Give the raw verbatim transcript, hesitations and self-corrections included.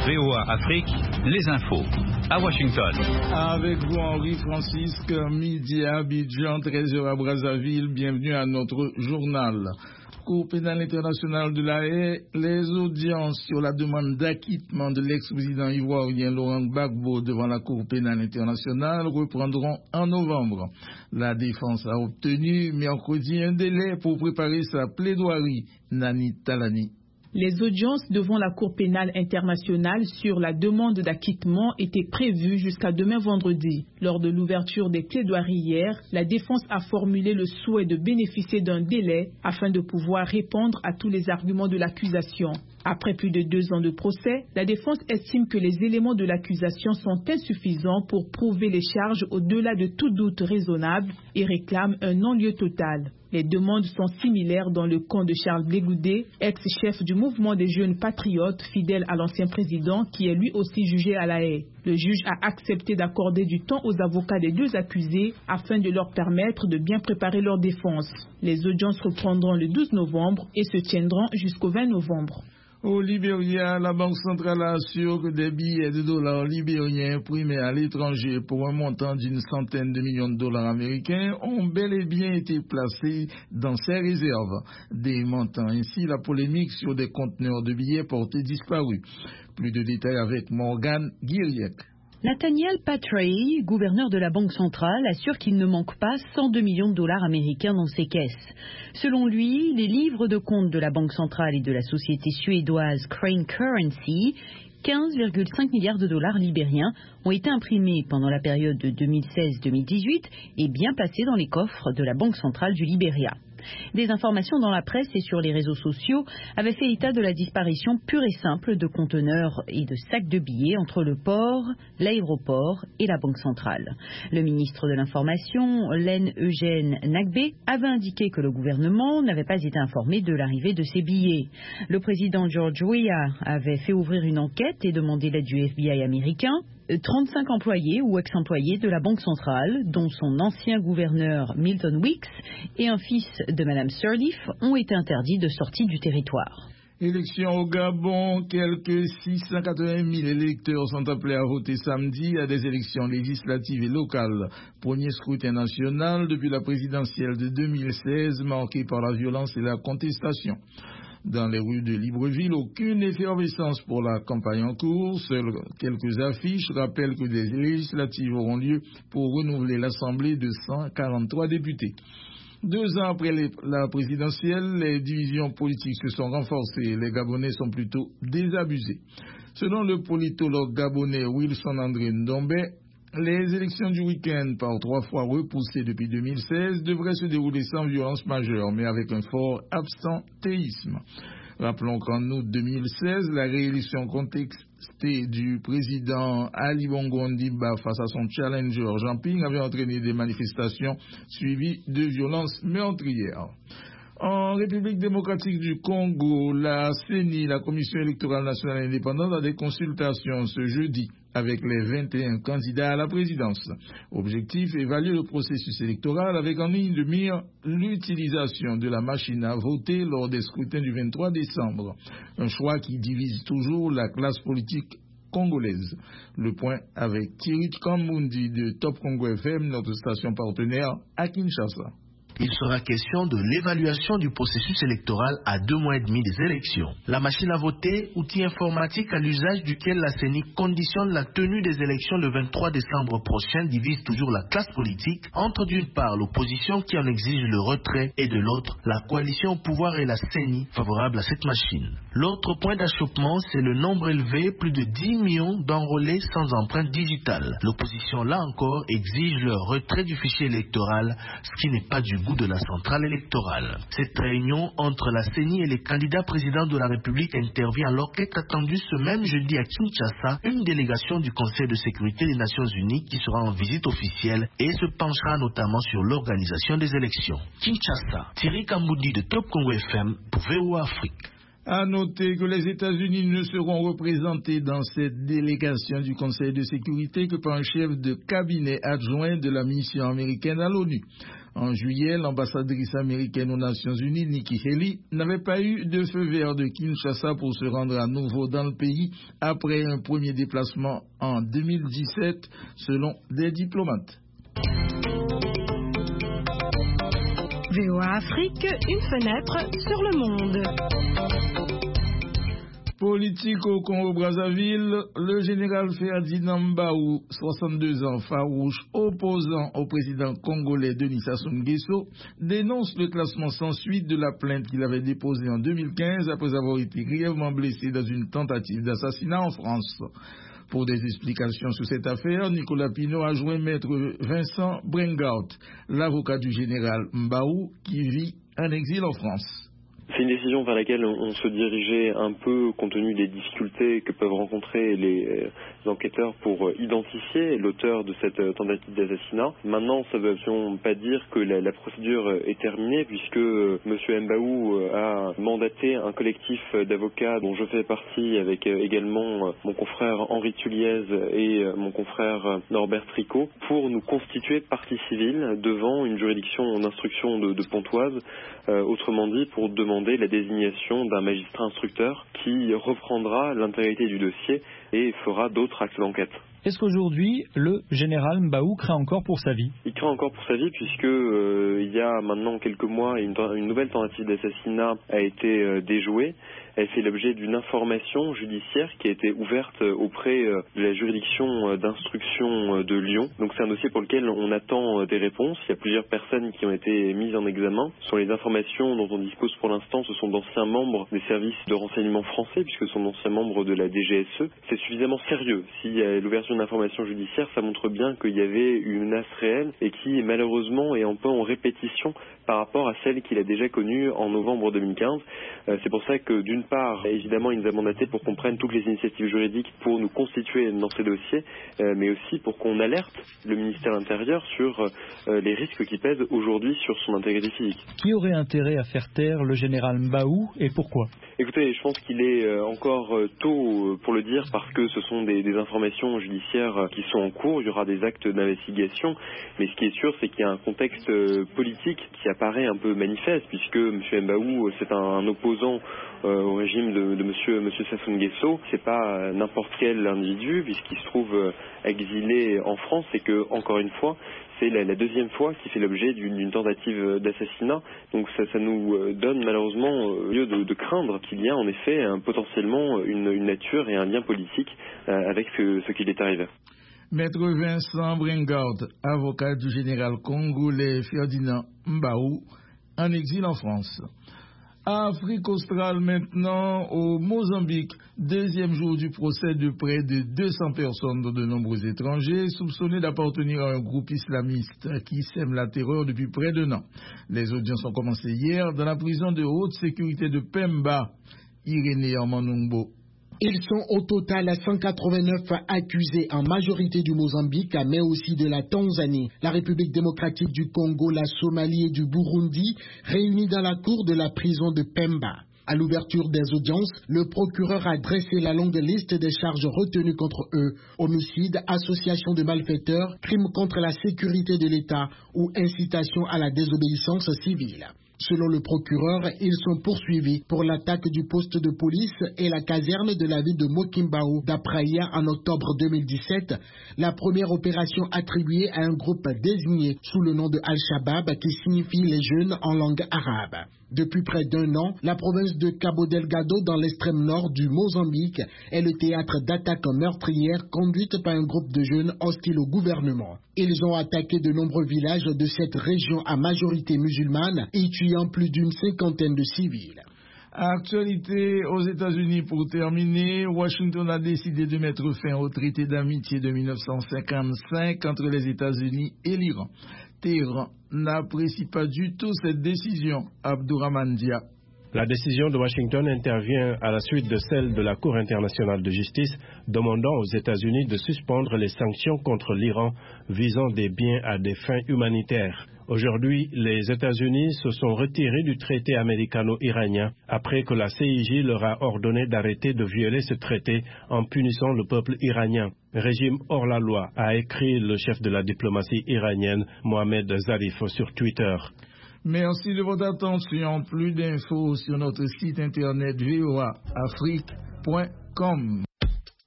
V O A Afrique, les infos. À Washington. Avec vous, Henri Francisque, midi à Abidjan, treize heures à Brazzaville. Bienvenue à notre journal. Cour pénale internationale de la Haye, les audiences sur la demande d'acquittement de l'ex-président ivoirien Laurent Gbagbo devant la Cour pénale internationale reprendront en novembre. La défense a obtenu mercredi un délai pour préparer sa plaidoirie. Nani Talani. Les audiences devant la Cour pénale internationale sur la demande d'acquittement étaient prévues jusqu'à demain vendredi. Lors de l'ouverture des plaidoiries hier, la défense a formulé le souhait de bénéficier d'un délai afin de pouvoir répondre à tous les arguments de l'accusation. Après plus de deux ans de procès, la défense estime que les éléments de l'accusation sont insuffisants pour prouver les charges au-delà de tout doute raisonnable et réclame un non-lieu total. Les demandes sont similaires dans le camp de Charles Blé Goudé, ex-chef du mouvement des jeunes patriotes fidèle à l'ancien président qui est lui aussi jugé à La Haye. Le juge a accepté d'accorder du temps aux avocats des deux accusés afin de leur permettre de bien préparer leur défense. Les audiences reprendront le douze novembre et se tiendront jusqu'au vingt novembre. Au Libéria, la Banque centrale assure que des billets de dollars libériens imprimés à l'étranger pour un montant d'une centaine de millions de dollars américains ont bel et bien été placés dans ses réserves, démentant ainsi la polémique sur des conteneurs de billets portés disparus. Plus de détails avec Morgane Guiriec. Nathaniel Patrick, gouverneur de la Banque centrale, assure qu'il ne manque pas cent deux millions de dollars américains dans ses caisses. Selon lui, les livres de compte de la Banque centrale et de la société suédoise Crane Currency, quinze virgule cinq milliards de dollars libériens, ont été imprimés pendant la période de deux mille seize à deux mille dix-huit et bien passés dans les coffres de la Banque centrale du Libéria. Des informations dans la presse et sur les réseaux sociaux avaient fait état de la disparition pure et simple de conteneurs et de sacs de billets entre le port, l'aéroport et la Banque centrale. Le ministre de l'Information, Len Eugène Nagbe, avait indiqué que le gouvernement n'avait pas été informé de l'arrivée de ces billets. Le président George Weah avait fait ouvrir une enquête et demandé l'aide du F B I américain. trente-cinq employés ou ex-employés de la Banque centrale, dont son ancien gouverneur Milton Weeks et un fils de Mme Sirleaf, ont été interdits de sortie du territoire. Élection au Gabon, quelques six cent quatre-vingt mille électeurs sont appelés à voter samedi à des élections législatives et locales. Premier scrutin national depuis la présidentielle de deux mille seize, marqué par la violence et la contestation. Dans les rues de Libreville, aucune effervescence pour la campagne en cours. Seules quelques affiches rappellent que des législatives auront lieu pour renouveler l'Assemblée de cent quarante-trois députés. Deux ans après les, la présidentielle, les divisions politiques se sont renforcées. Les Gabonais sont plutôt désabusés. Selon le politologue gabonais Wilson André Ndombe, les élections du week-end, par trois fois repoussées depuis deux mille seize, devraient se dérouler sans violence majeure, mais avec un fort absentéisme. Rappelons qu'en août deux mille seize, la réélection contestée du président Ali Bongo Ondimba face à son challenger Jean Ping avait entraîné des manifestations suivies de violences meurtrières. En République démocratique du Congo, la C E N I, la Commission électorale nationale indépendante, a des consultations ce jeudi avec les vingt et un candidats à la présidence. Objectif, évaluer le processus électoral avec en ligne de mire l'utilisation de la machine à voter lors des scrutins du vingt-trois décembre. Un choix qui divise toujours la classe politique congolaise. Le point avec Thierry Kambundi de Top Congo F M, notre station partenaire à Kinshasa. Il sera question de l'évaluation du processus électoral à deux mois et demi des élections. La machine à voter, outil informatique à l'usage duquel la C E N I conditionne la tenue des élections le vingt-trois décembre prochain, divise toujours la classe politique entre d'une part l'opposition qui en exige le retrait et de l'autre la coalition au pouvoir et la C E N I favorable à cette machine. L'autre point d'achoppement, c'est le nombre élevé, plus de dix millions d'enrôlés sans empreinte digitale. L'opposition, là encore, exige le retrait du fichier électoral, ce qui n'est pas du goût de la centrale électorale. Cette réunion entre la C E N I et les candidats présidents de la République intervient alors qu'est attendue ce même jeudi à Kinshasa une délégation du Conseil de sécurité des Nations Unies qui sera en visite officielle et se penchera notamment sur l'organisation des élections. Kinshasa, Thierry Kambundi de Top Congo F M pour V O A Afrique. À noter que les États-Unis ne seront représentés dans cette délégation du Conseil de sécurité que par un chef de cabinet adjoint de la mission américaine à l'ONU. En juillet, l'ambassadrice américaine aux Nations Unies, Nikki Haley, n'avait pas eu de feu vert de Kinshasa pour se rendre à nouveau dans le pays après un premier déplacement en deux mille dix-sept, selon des diplomates. V O A Afrique, une fenêtre sur le monde. Politique au Congo-Brazzaville, le général Ferdinand Mbaou, soixante-deux ans, farouche, opposant au président congolais Denis Sassou Nguesso, dénonce le classement sans suite de la plainte qu'il avait déposée en deux mille quinze après avoir été grièvement blessé dans une tentative d'assassinat en France. Pour des explications sur cette affaire, Nicolas Pinault a joint maître Vincent Brengout, l'avocat du général Mbaou qui vit en exil en France. C'est une décision vers laquelle on se dirigeait un peu compte tenu des difficultés que peuvent rencontrer les enquêteurs pour identifier l'auteur de cette tentative d'assassinat. Maintenant, ça ne veut absolument pas dire que la, la procédure est terminée puisque M. Mbaou a mandaté un collectif d'avocats dont je fais partie avec également mon confrère Henri Tulliez et mon confrère Norbert Tricot pour nous constituer partie civile devant une juridiction d'instruction de, de Pontoise, euh, autrement dit pour demander la désignation d'un magistrat instructeur qui reprendra l'intégrité du dossier et fera d'autres actes d'enquête. Est-ce qu'aujourd'hui, le général Mbaou craint encore pour sa vie ? Il craint encore pour sa vie puisque euh, il y a maintenant quelques mois, une, une nouvelle tentative d'assassinat a été euh, déjouée. Elle fait l'objet d'une information judiciaire qui a été ouverte auprès de la juridiction d'instruction de Lyon. Donc c'est un dossier pour lequel on attend des réponses. Il y a plusieurs personnes qui ont été mises en examen. Sur les informations dont on dispose pour l'instant, ce sont d'anciens membres des services de renseignement français puisque ce sont d'anciens membres de la D G S E. C'est suffisamment sérieux. S'il y a l'ouverture d'une information judiciaire, ça montre bien qu'il y avait une menace réelle et qui malheureusement est un peu en répétition par rapport à celle qu'il a déjà connue en novembre deux mille quinze. C'est pour ça que d'une part, évidemment, il nous a mandaté pour qu'on prenne toutes les initiatives juridiques pour nous constituer dans ces dossiers, euh, mais aussi pour qu'on alerte le ministère de l'Intérieur sur euh, les risques qui pèsent aujourd'hui sur son intégrité physique. Qui aurait intérêt à faire taire le général Mbaou et pourquoi ? Écoutez, je pense qu'il est euh, encore euh, tôt euh, pour le dire parce que ce sont des, des informations judiciaires euh, qui sont en cours, il y aura des actes d'investigation, mais ce qui est sûr, c'est qu'il y a un contexte euh, politique qui apparaît un peu manifeste puisque M. Mbaou, c'est un, un opposant euh, au régime de, de monsieur, monsieur Sassou Nguesso. C'est pas n'importe quel individu puisqu'il se trouve euh, exilé en France et que, encore une fois, c'est la, la deuxième fois qu'il fait l'objet d'une, d'une tentative d'assassinat. Donc ça, ça nous donne malheureusement lieu de, de craindre qu'il y a en effet un, potentiellement une, une nature et un lien politique euh, avec ce, ce qui lui est arrivé. Maître Vincent Brengout, avocat du général congolais Ferdinand Mbaou, en exil en France. Afrique australe maintenant, au Mozambique, deuxième jour du procès de près de deux cents personnes dont de nombreux étrangers soupçonnés d'appartenir à un groupe islamiste qui sème la terreur depuis près d'un an. Les audiences ont commencé hier dans la prison de haute sécurité de Pemba. Irénée Armanungbo. Ils sont au total cent quatre-vingt-neuf accusés, en majorité du Mozambique, mais aussi de la Tanzanie, la République démocratique du Congo, la Somalie et du Burundi, réunis dans la cour de la prison de Pemba. À l'ouverture des audiences, le procureur a dressé la longue liste des charges retenues contre eux: homicide, association de malfaiteurs, crime contre la sécurité de l'État ou incitation à la désobéissance civile. Selon le procureur, ils sont poursuivis pour l'attaque du poste de police et la caserne de la ville de Mokimbao d'Apraia en octobre deux mille dix-sept, la première opération attribuée à un groupe désigné sous le nom de Al-Shabaab qui signifie les jeunes en langue arabe. Depuis près d'un an, la province de Cabo Delgado dans l'extrême nord du Mozambique est le théâtre d'attaques meurtrières conduites par un groupe de jeunes hostiles au gouvernement. Ils ont attaqué de nombreux villages de cette région à majorité musulmane et tuant plus d'une cinquantaine de civils. Actualité aux États-Unis pour terminer, Washington a décidé de mettre fin au traité d'amitié de mille neuf cent cinquante-cinq entre les États-Unis et l'Iran. Téhéran n'apprécie pas du tout cette décision. Abdourahmane Dia. La décision de Washington intervient à la suite de celle de la Cour internationale de justice demandant aux États-Unis de suspendre les sanctions contre l'Iran visant des biens à des fins humanitaires. Aujourd'hui, les États-Unis se sont retirés du traité américano-iranien après que la C I J leur a ordonné d'arrêter de violer ce traité en punissant le peuple iranien. Régime hors la loi, a écrit le chef de la diplomatie iranienne, Mohamed Zarif, sur Twitter. Merci de votre attention. Plus d'infos sur notre site internet v o a afrique point com.